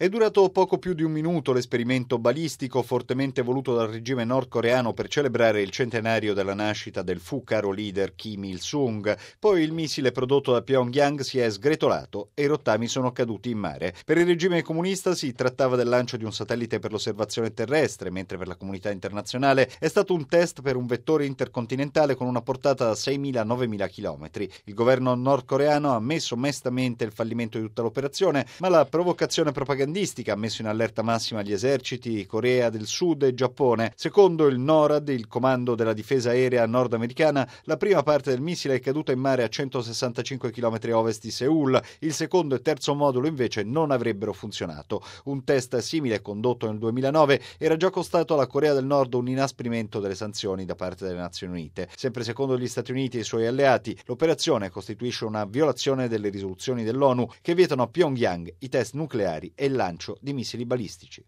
È durato poco più di un minuto l'esperimento balistico fortemente voluto dal regime nordcoreano per celebrare il centenario della nascita del fu caro leader Kim Il-sung. Poi il missile prodotto da Pyongyang si è sgretolato e i rottami sono caduti in mare. Per il regime comunista si trattava del lancio di un satellite per l'osservazione terrestre, mentre per la comunità internazionale è stato un test per un vettore intercontinentale con una portata da 6.000-9.000 km. Il governo nordcoreano ha ammesso mestamente il fallimento di tutta l'operazione, ma la provocazione propagandistica ha messo in allerta massima gli eserciti Corea del Sud e Giappone. Secondo il NORAD, il comando della difesa aerea nordamericana, la prima parte del missile è caduta in mare a 165 km a ovest di Seul. Il secondo e terzo modulo invece non avrebbero funzionato. Un test simile condotto nel 2009 era già costato alla Corea del Nord un inasprimento delle sanzioni da parte delle Nazioni Unite. Sempre secondo gli Stati Uniti e i suoi alleati, l'operazione costituisce una violazione delle risoluzioni dell'ONU che vietano a Pyongyang i test nucleari e il lancio di missili balistici.